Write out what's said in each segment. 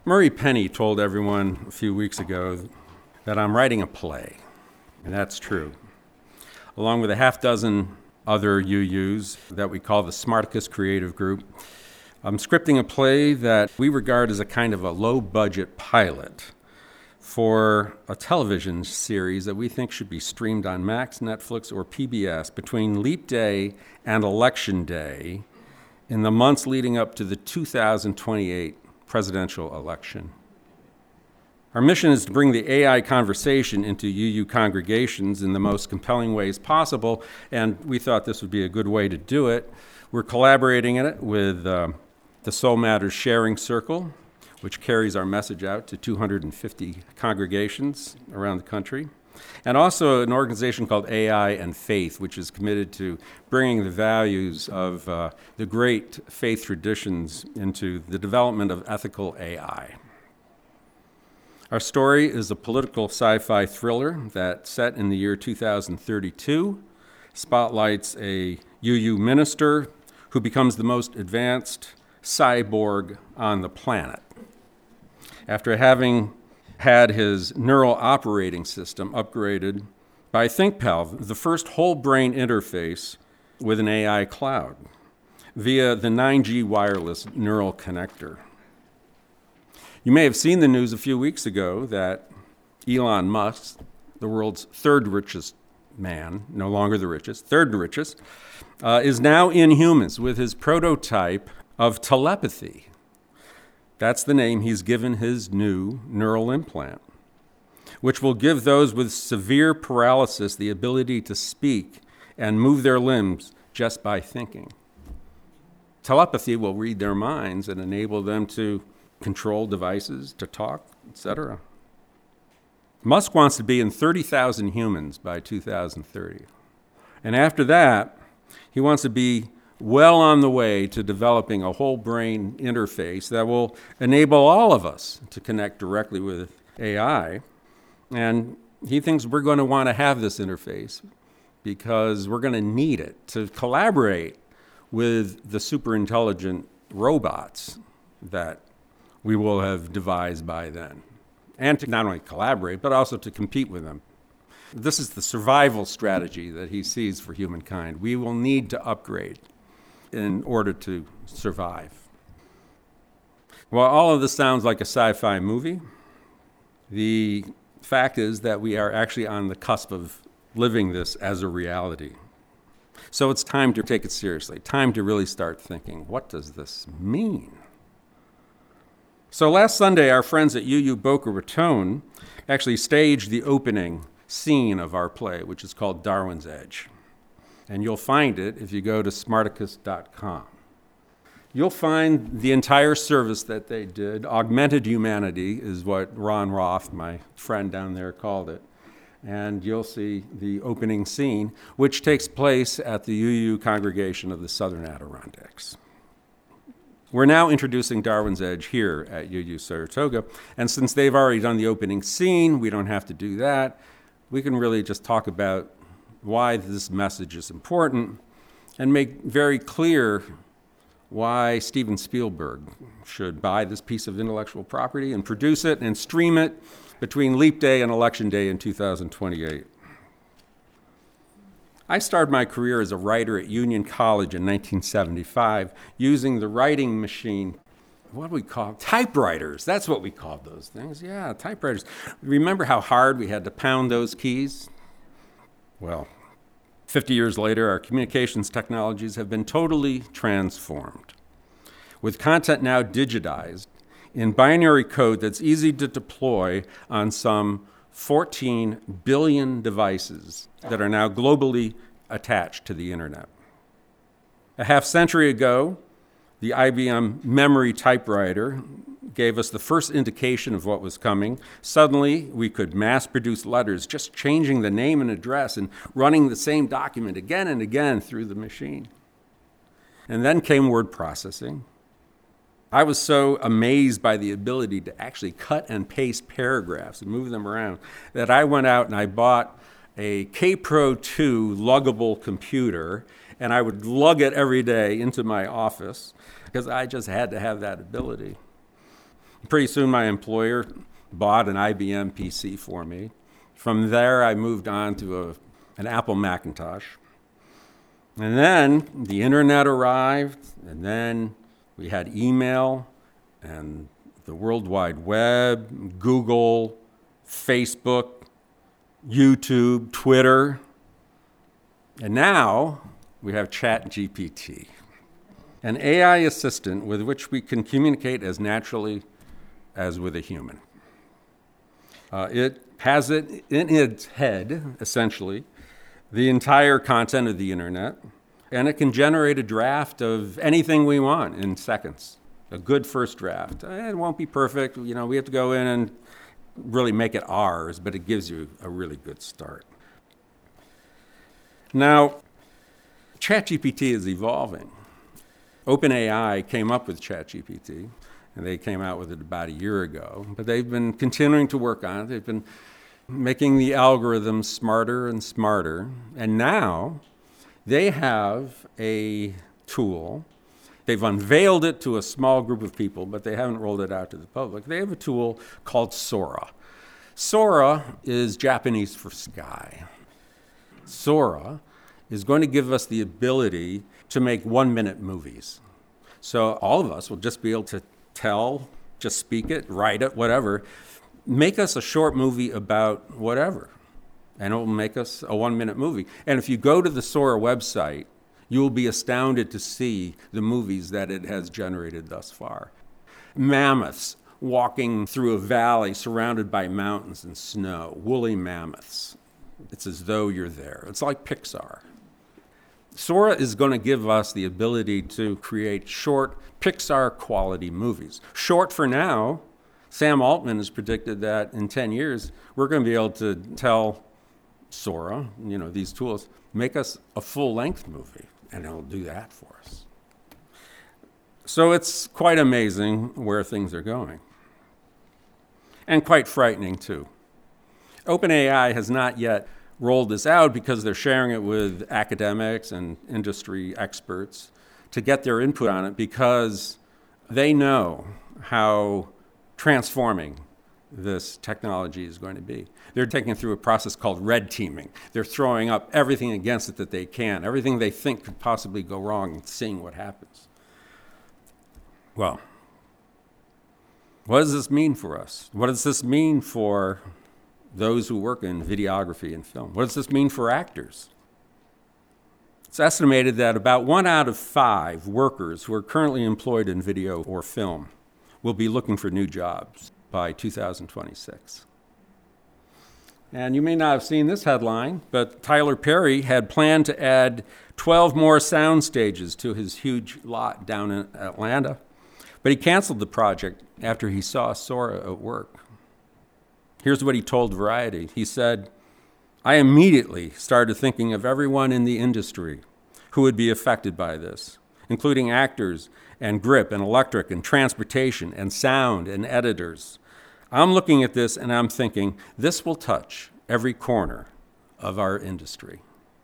Murray Penny told everyone a few weeks ago that I'm writing a play, and that's true. Along with a half dozen other UUs that we call the Smartacus Creative Group, I'm scripting a play that we regard as a kind of a low-budget pilot for a television series that we think should be streamed on Max, Netflix, or PBS between Leap Day and Election Day in the months leading up to the 2028 presidential election. Our mission is to bring the AI conversation into UU congregations in the most compelling ways possible, and we thought this would be a good way to do it. We're collaborating in it with the Soul Matters Sharing Circle, which carries our message out to 250 congregations around the country, and also an organization called AI and Faith, which is committed to bringing the values of the great faith traditions into the development of ethical AI. Our story is a political sci-fi thriller that's set in the year 2032, spotlights a UU minister who becomes the most advanced cyborg on the planet. After having had his neural operating system upgraded by ThinkPal, the first whole brain interface with an AI cloud via the 9G wireless neural connector. You may have seen the news a few weeks ago that Elon Musk, the world's third richest man, no longer the richest, third richest, is now in humans with his prototype of telepathy. That's the name he's given his new neural implant, which will give those with severe paralysis the ability to speak and move their limbs just by thinking. Telepathy will read their minds and enable them to control devices, to talk, etc. Musk wants to be in 30,000 humans by 2030. And after that, he wants to be well on the way to developing a whole brain interface that will enable all of us to connect directly with AI. And he thinks we're going to want to have this interface because we're going to need it to collaborate with the super intelligent robots that we will have devised by then. And to not only collaborate, but also to compete with them. This is the survival strategy that he sees for humankind. We will need to upgrade in order to survive. While all of this sounds like a sci-fi movie, the fact is that we are actually on the cusp of living this as a reality. So it's time to take it seriously, time to really start thinking, what does this mean? So last Sunday, our friends at UU Boca Raton actually staged the opening scene of our play, which is called Darwin's Edge. And you'll find it if you go to smartacus.com. You'll find the entire service that they did. Augmented humanity is what Ron Roth, my friend down there, called it. And you'll see the opening scene, which takes place at the UU congregation of the Southern Adirondacks. We're now introducing Darwin's Edge here at UU Saratoga, and since they've already done the opening scene, we don't have to do that. We can really just talk about why this message is important and make very clear why Steven Spielberg should buy this piece of intellectual property and produce it and stream it between Leap Day and Election Day in 2028. I started my career as a writer at Union College in 1975 using the writing machine. What do we call them? Typewriters. That's what we called those things. Yeah, typewriters. Remember how hard we had to pound those keys? Well, 50 years later, our communications technologies have been totally transformed. With content now digitized in binary code that's easy to deploy on some 14 billion devices that are now globally attached to the internet. A half century ago, the IBM memory typewriter gave us the first indication of what was coming. Suddenly, we could mass produce letters, just changing the name and address and running the same document again and again through the machine. And then came word processing. I was so amazed by the ability to actually cut and paste paragraphs and move them around that I went out and I bought a K-Pro 2 luggable computer, and I would lug it every day into my office because I just had to have that ability. Pretty soon my employer bought an IBM PC for me. From there, I moved on to an Apple Macintosh. And then the internet arrived, and then we had email and the World Wide Web, Google, Facebook, YouTube, Twitter. And now we have ChatGPT, an AI assistant with which we can communicate as naturally as with a human. It has it in its head, essentially, the entire content of the internet, and it can generate a draft of anything we want in seconds. A good first draft. It won't be perfect. We have to go in and really make it ours, but it gives you a really good start. Now, ChatGPT is evolving. OpenAI came up with ChatGPT, and they came out with it about a year ago, but they've been continuing to work on it. They've been making the algorithms smarter and smarter, and now they have a tool. They've unveiled it to a small group of people, but they haven't rolled it out to the public. They have a tool called Sora. Sora is Japanese for sky. Sora is going to give us the ability to make 1-minute movies. So all of us will just be able to just speak it, write it, whatever. Make us a short movie about whatever, and it will make us a 1-minute movie. And if you go to the Sora website, you will be astounded to see the movies that it has generated thus far. Mammoths walking through a valley surrounded by mountains and snow, woolly mammoths. It's as though you're there. It's like Pixar. Sora is going to give us the ability to create short Pixar-quality movies. Short for now. Sam Altman has predicted that in 10 years, we're going to be able to tell Sora, these tools, make us a full-length movie, and it'll do that for us. So it's quite amazing where things are going. And quite frightening, too. OpenAI has not yet rolled this out because they're sharing it with academics and industry experts to get their input on it, because they know how transforming this technology is going to be. They're taking it through a process called red teaming. They're throwing up everything against it that they can, everything they think could possibly go wrong, and seeing what happens. Well, what does this mean for us? What does this mean for those who work in videography and film? What does this mean for actors? It's estimated that about 1 out of 5 workers who are currently employed in video or film will be looking for new jobs by 2026. And you may not have seen this headline, but Tyler Perry had planned to add 12 more sound stages to his huge lot down in Atlanta, but he canceled the project after he saw Sora at work. Here's what he told Variety. He said, "I immediately started thinking of everyone in the industry who would be affected by this, including actors and grip and electric and transportation and sound and editors. I'm looking at this and I'm thinking, this will touch every corner of our industry."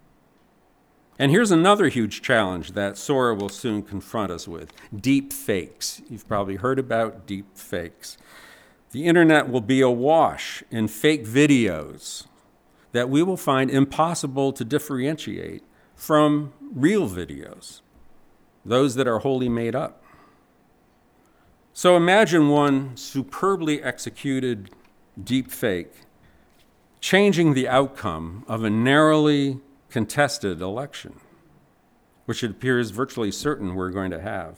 And here's another huge challenge that Sora will soon confront us with: deep fakes. You've probably heard about deep fakes. The internet will be awash in fake videos that we will find impossible to differentiate from real videos, those that are wholly made up. So imagine one superbly executed deep fake changing the outcome of a narrowly contested election, which it appears virtually certain we're going to have.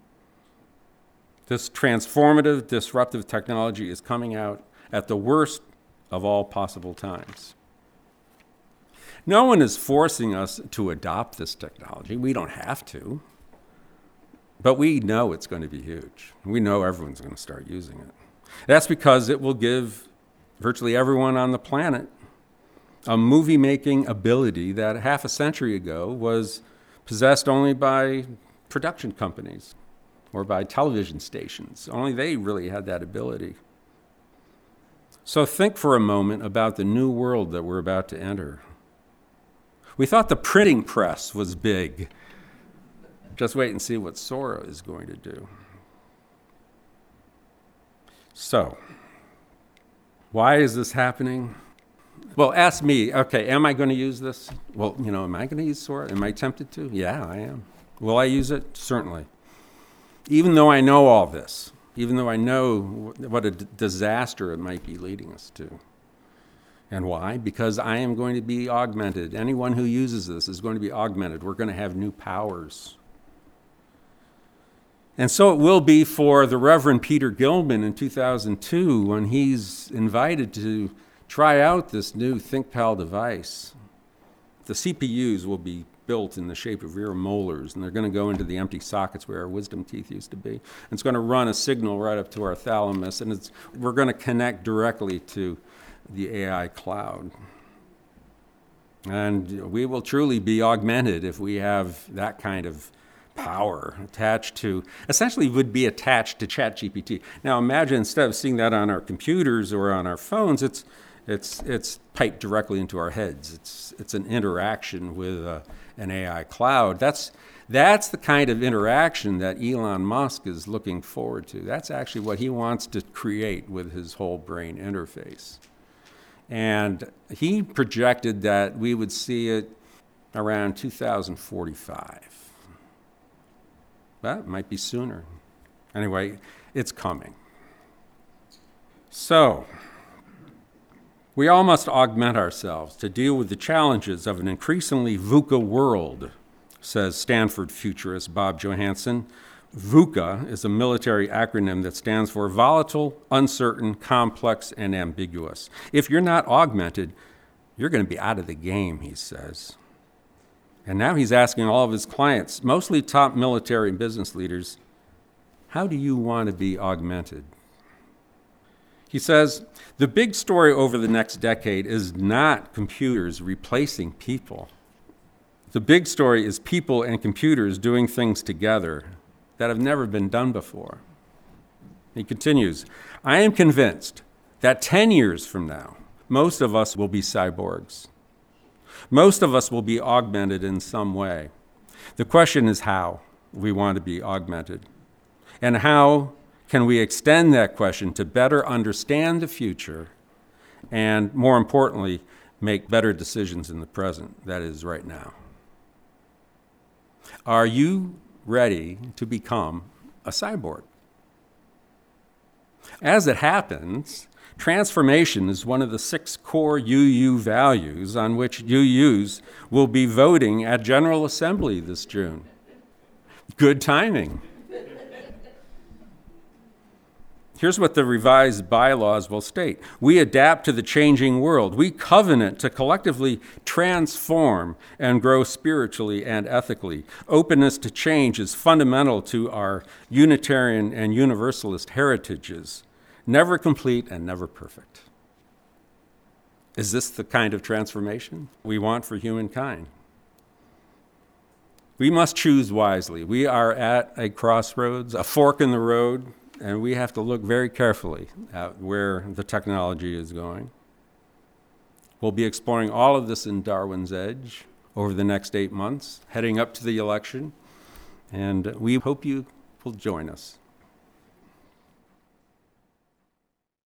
This transformative, disruptive technology is coming out at the worst of all possible times. No one is forcing us to adopt this technology. We don't have to. But we know it's going to be huge. We know everyone's going to start using it. That's because it will give virtually everyone on the planet a movie-making ability that half a century ago was possessed only by production companies or by television stations. Only they really had that ability. So think for a moment about the new world that we're about to enter. We thought the printing press was big. Just wait and see what Sora is going to do. So, why is this happening? Well, ask me, okay, am I going to use this? Well, am I going to use Sora? Am I tempted to? Yeah, I am. Will I use it? Certainly. Even though I know all this, even though I know what a disaster it might be leading us to. And why? Because I am going to be augmented. Anyone who uses this is going to be augmented. We're going to have new powers. And so it will be for the Reverend Peter Gilman in 2002 when he's invited to try out this new ThinkPal device. The CPUs will be built in the shape of rear molars, and they're going to go into the empty sockets where our wisdom teeth used to be. And it's going to run a signal right up to our thalamus, and we're going to connect directly to the AI cloud. And we will truly be augmented if we have that kind of power attached to, essentially would be attached to ChatGPT. Now imagine instead of seeing that on our computers or on our phones, it's piped directly into our heads. It's an interaction with an AI cloud. That's the kind of interaction that Elon Musk is looking forward to. That's actually what he wants to create with his whole brain interface. And he projected that we would see it around 2045. Well, it might be sooner. Anyway, it's coming. So, we all must augment ourselves to deal with the challenges of an increasingly VUCA world, says Stanford futurist Bob Johansen. VUCA is a military acronym that stands for volatile, uncertain, complex, and ambiguous. If you're not augmented, you're going to be out of the game, he says. And now he's asking all of his clients, mostly top military and business leaders, how do you want to be augmented? He says, the big story over the next decade is not computers replacing people. The big story is people and computers doing things together that have never been done before. He continues, I am convinced that 10 years from now, most of us will be cyborgs. Most of us will be augmented in some way. The question is how we want to be augmented. And how can we extend that question to better understand the future and, more importantly, make better decisions in the present, that is, right now. Are you ready to become a cyborg? As it happens, transformation is one of the 6 core UU values on which UUs will be voting at General Assembly this June. Good timing. Here's what the revised bylaws will state. We adapt to the changing world. We covenant to collectively transform and grow spiritually and ethically. Openness to change is fundamental to our Unitarian and Universalist heritages. Never complete and never perfect. Is this the kind of transformation we want for humankind? We must choose wisely. We are at a crossroads, a fork in the road, and we have to look very carefully at where the technology is going. We'll be exploring all of this in Darwin's Edge over the next 8 months, heading up to the election, and we hope you will join us.